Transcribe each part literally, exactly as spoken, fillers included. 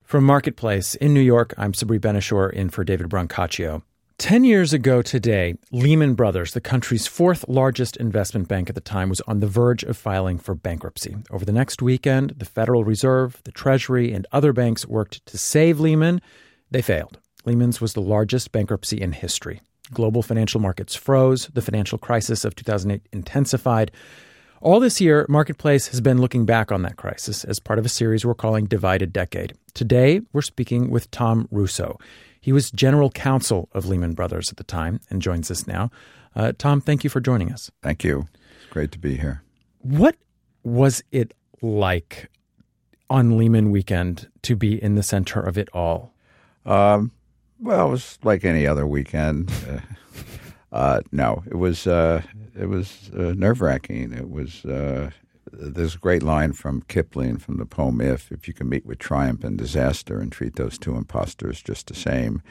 From Marketplace in New York, I'm Sabri Ben-Achour in for David Brancaccio. Ten years ago today, Lehman Brothers, the country's fourth largest investment bank at the time, was on the verge of filing for bankruptcy. Over the next weekend, the Federal Reserve, the Treasury, and other banks worked to save Lehman. They failed. Lehman's was the largest bankruptcy in history. Global financial markets froze. The financial crisis of two thousand eight intensified. All this year, Marketplace has been looking back on that crisis as part of a series we're calling Divided Decade. Today, we're speaking with Tom Russo. He was general counsel of Lehman Brothers at the time and joins us now. Uh, Tom, thank you for joining us. Thank you. It's great to be here. What was it like on Lehman weekend to be in the center of it all? Um, well, it was like any other weekend. uh, uh, no, it was uh, it was uh, nerve-wracking. It was uh, there's a great line from Kipling from the poem If, if you can meet with triumph and disaster and treat those two impostors just the same.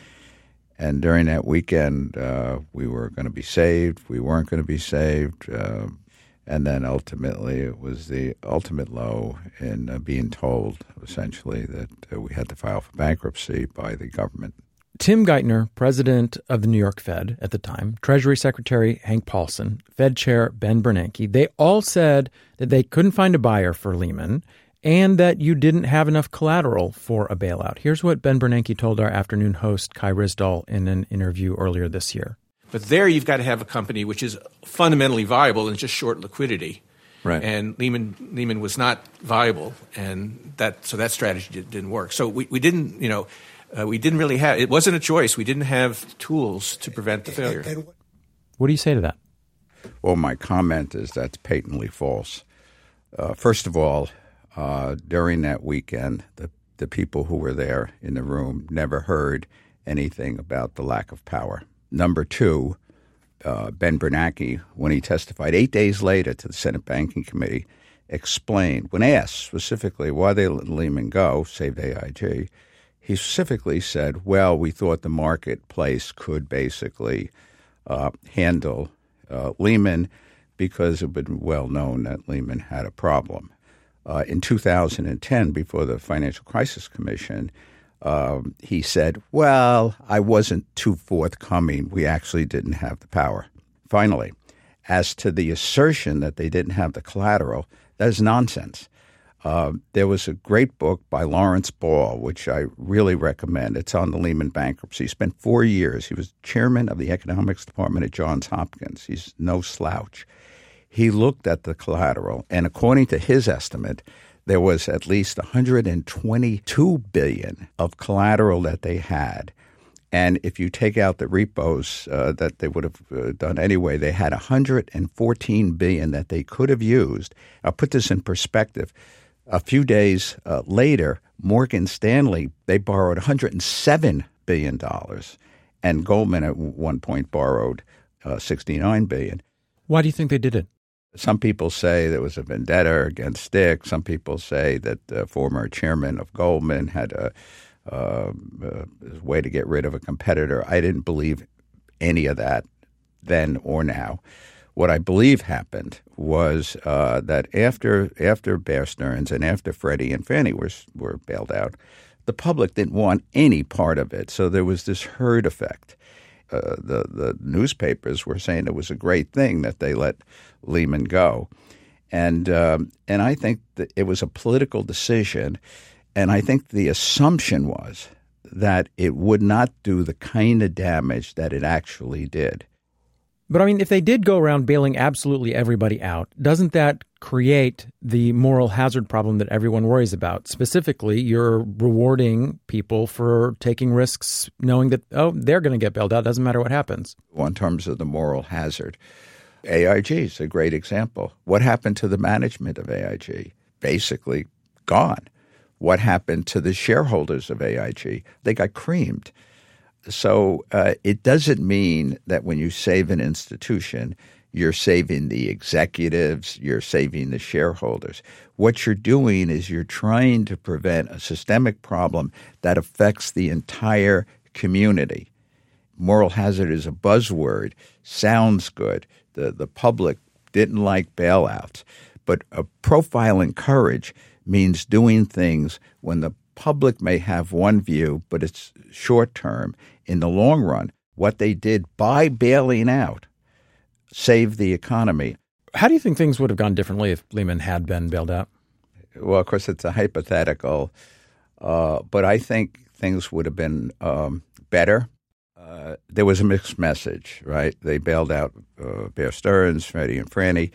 And during that weekend, uh, we were going to be saved. We weren't going to be saved. Uh, and then ultimately, it was the ultimate low in uh, being told, essentially, that uh, we had to file for bankruptcy by the government. Tim Geithner, president of the New York Fed at the time, Treasury Secretary Hank Paulson, Fed Chair Ben Bernanke, they all said that they couldn't find a buyer for Lehman and that you didn't have enough collateral for a bailout. Here's what Ben Bernanke told our afternoon host Kai Ryssdal in an interview earlier this year. But there you've got to have a company which is fundamentally viable and just short liquidity. Right. And Lehman Lehman was not viable, and that so that strategy did, didn't work. So we, we didn't, you know, uh, we didn't really have – it wasn't a choice. We didn't have tools to prevent the failure. What do you say to that? Well, my comment is that's patently false. Uh, first of all, uh, during that weekend, the, the people who were there in the room never heard anything about the lack of power. Number two, uh, Ben Bernanke, when he testified eight days later to the Senate Banking Committee, explained, when asked specifically why they let Lehman go, saved A I G, he specifically said, well, we thought the marketplace could basically uh, handle uh, Lehman because it had been well known that Lehman had a problem. Uh, in two thousand ten, before the Financial Crisis Commission, Um, he said, well, I wasn't too forthcoming. We actually didn't have the power. Finally, as to the assertion that they didn't have the collateral, that is nonsense. Uh, there was a great book by Lawrence Ball, which I really recommend. It's on the Lehman bankruptcy. He spent four years. He was chairman of the economics department at Johns Hopkins. He's no slouch. He looked at the collateral, and according to his estimate, there was at least one hundred twenty-two billion dollars of collateral that they had. And if you take out the repos uh, that they would have uh, done anyway, they had one hundred fourteen billion dollars that they could have used. I'll put this in perspective. A few days uh, later, Morgan Stanley, they borrowed one hundred seven billion dollars. And Goldman at one point borrowed uh, sixty-nine billion dollars. Why do you think they did it? Some people say there was a vendetta against Stick. Some people say that the former chairman of Goldman had a, uh, a way to get rid of a competitor. I didn't believe any of that then or now. What I believe happened was uh, that after after Bear Stearns and after Freddie and Fannie were, were bailed out, the public didn't want any part of it. So there was this herd effect. Uh, the, the newspapers were saying it was a great thing that they let Lehman go. And um, and I think that it was a political decision. And I think the assumption was that it would not do the kind of damage that it actually did. But I mean, if they did go around bailing absolutely everybody out, doesn't that create the moral hazard problem that everyone worries about? Specifically, you're rewarding people for taking risks, knowing that, oh, they're going to get bailed out. Doesn't matter what happens. Well, in terms of the moral hazard, A I G is a great example. What happened to the management of A I G? Basically gone. What happened to the shareholders of A I G? They got creamed. So uh, it doesn't mean that when you save an institution, you're saving the executives, you're saving the shareholders. What you're doing is you're trying to prevent a systemic problem that affects the entire community. Moral hazard is a buzzword, sounds good. The, the public didn't like bailouts. But a profile in courage means doing things when the public may have one view, but it's short term. In the long run, what they did by bailing out saved the economy. How do you think things would have gone differently if Lehman had been bailed out? Well, of course, it's a hypothetical, uh, but I think things would have been um, better. Uh, there was a mixed message, right? They bailed out uh, Bear Stearns, Freddie and Fannie.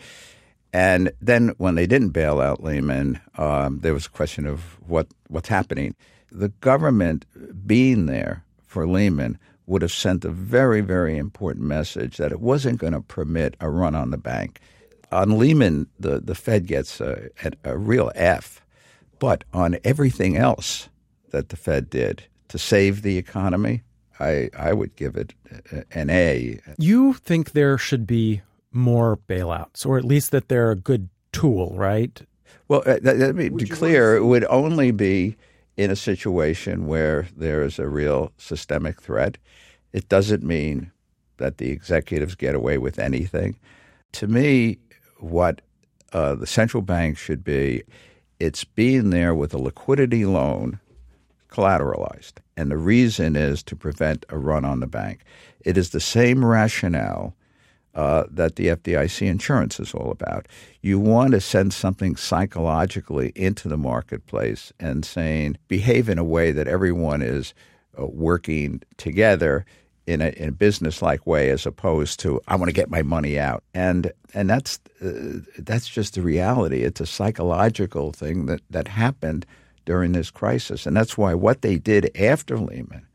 And then when they didn't bail out Lehman, um, there was a question of what what's happening. The government being there for Lehman would have sent a very, very important message that it wasn't going to permit a run on the bank. On Lehman, the, the Fed gets a, a, a real F. But on everything else that the Fed did to save the economy, I, I would give it an A. You think there should be more bailouts, or at least that they're a good tool, right? Well, uh, let me be clear. It would only be in a situation where there is a real systemic threat. It doesn't mean that the executives get away with anything. To me, what uh, the central bank should be, it's being there with a liquidity loan collateralized. And the reason is to prevent a run on the bank. It is the same rationale Uh, that the F D I C insurance is all about. You want to send something psychologically into the marketplace and saying, behave in a way that everyone is uh, working together in a, in a business-like way, as opposed to, I want to get my money out. And and that's uh, that's just the reality. It's a psychological thing that, that happened during this crisis. And that's why what they did after Lehman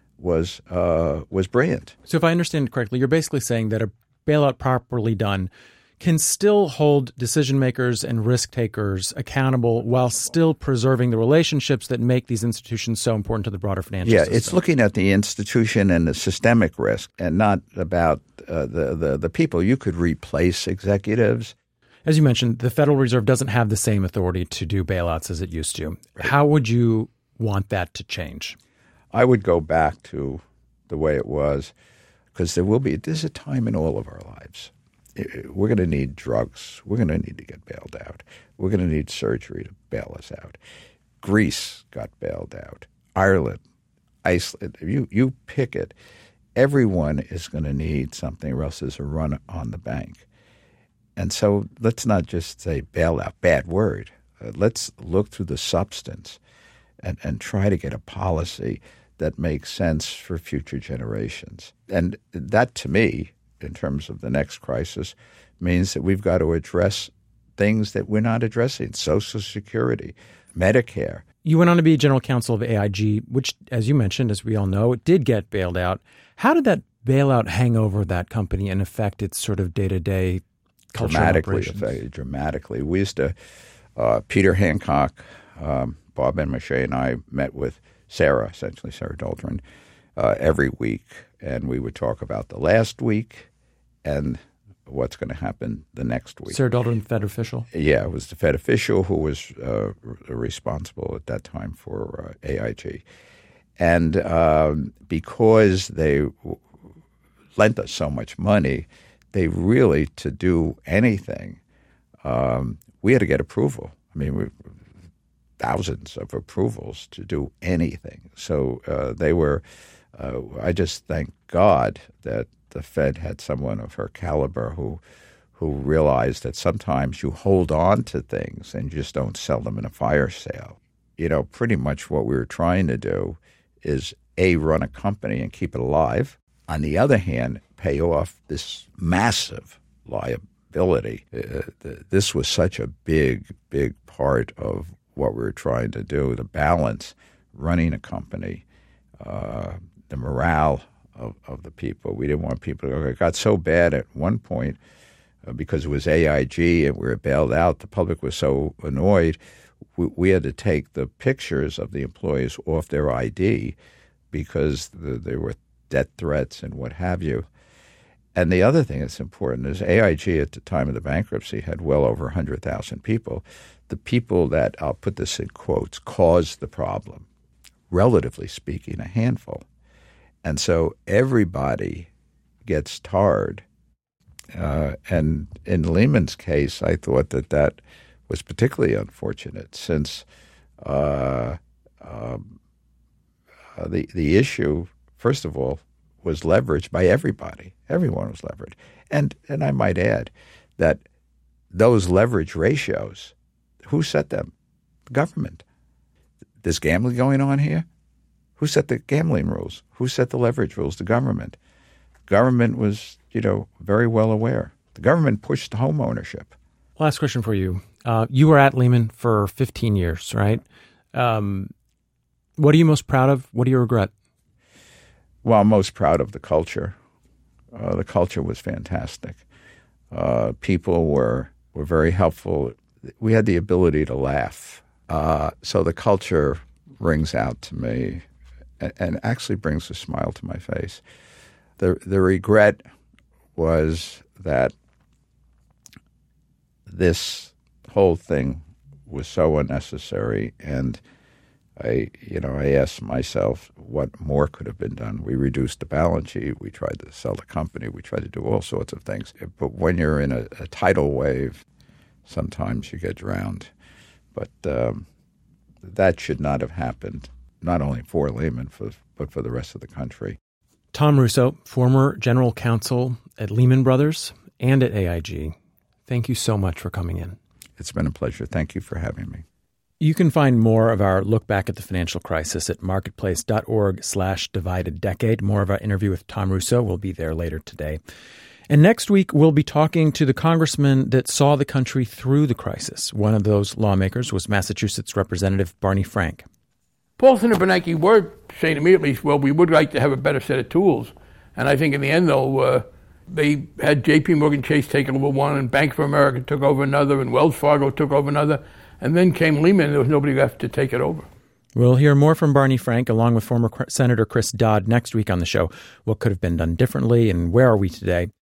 was uh, was brilliant. So if I understand correctly, you're basically saying that a bailout properly done can still hold decision makers and risk takers accountable while still preserving the relationships that make these institutions so important to the broader financial yeah, system. Yeah, it's looking at the institution and the systemic risk and not about uh, the, the, the people. You could replace executives. As you mentioned, the Federal Reserve doesn't have the same authority to do bailouts as it used to. Right. How would you want that to change? I would go back to the way it was. Because there will be, there's a time in all of our lives. We're going to need drugs. We're going to need to get bailed out. We're going to need surgery to bail us out. Greece got bailed out. Ireland, Iceland, you, you pick it. Everyone is going to need something or else there's a run on the bank. And so let's not just say bailout, bad word. Uh, let's look through the substance and, and try to get a policy that makes sense for future generations. And that, to me, in terms of the next crisis, means that we've got to address things that we're not addressing, Social Security, Medicare. You went on to be general counsel of A I G, which, as you mentioned, as we all know, it did get bailed out. How did that bailout hang over that company and affect its sort of day-to-day culture dramatically operations? Affected, dramatically. We used to, uh, Peter Hancock, um, Bob Benmosche, and I met with Sarah, essentially Sarah Doldrin, uh, every week. And we would talk about the last week and what's going to happen the next week. Sarah Doldrin, Fed official? Yeah, it was the Fed official who was uh, responsible at that time for uh, A I G. And um, because they w- lent us so much money, they really, to do anything, um, we had to get approval. I mean, we thousands of approvals to do anything. So uh, they were, uh, I just thank God that the Fed had someone of her caliber who who realized that sometimes you hold on to things and you just don't sell them in a fire sale. You know, pretty much what we were trying to do is, A, run a company and keep it alive. On the other hand, pay off this massive liability. Uh, the, this was such a big, big part of what we were trying to do, the balance, running a company, uh, the morale of, of the people. We didn't want people to – it got so bad at one point uh, because it was A I G and we were bailed out. The public was so annoyed, we, we had to take the pictures of the employees off their I D because the, there were death threats and what have you. And the other thing that's important is A I G at the time of the bankruptcy had well over one hundred thousand people. The people that, I'll put this in quotes, caused the problem, relatively speaking, a handful. And so everybody gets tarred. Uh, and in Lehman's case, I thought that that was particularly unfortunate since uh, uh, uh, the the issue, first of all, was leveraged by everybody. Everyone was leveraged. And and I might add that those leverage ratios, who set them? The government. There's gambling going on here? Who set the gambling rules? Who set the leverage rules? The government. Government was, you know, very well aware. The government pushed home ownership. Last question for you. Uh, you were at Lehman for fifteen years, right? Um, what are you most proud of? What do you regret? Well, I'm most proud of the culture. Uh, the culture was fantastic. Uh, people were were very helpful. We had the ability to laugh. Uh, so the culture rings out to me and, and actually brings a smile to my face. The the regret was that this whole thing was so unnecessary, and I, you know, I asked myself what more could have been done. We reduced the balance sheet. We tried to sell the company. We tried to do all sorts of things. But when you're in a, a tidal wave, sometimes you get drowned. But um, that should not have happened, not only for Lehman, for, but for the rest of the country. Tom Russo, former general counsel at Lehman Brothers and at A I G. Thank you so much for coming in. It's been a pleasure. Thank you for having me. You can find more of our look back at the financial crisis at marketplace.org slash divided decade. More of our interview with Tom Russo will be there later today. And next week, we'll be talking to the congressman that saw the country through the crisis. One of those lawmakers was Massachusetts Representative Barney Frank. Paulson and Bernanke were saying to me at least, well, we would like to have a better set of tools. And I think in the end, though, uh, they had J P Morgan Chase take over one, and Bank of America took over another, and Wells Fargo took over another. And then came Lehman, and there was nobody left to take it over. We'll hear more from Barney Frank, along with former Senator Chris Dodd, next week on the show. What could have been done differently, and where are we today?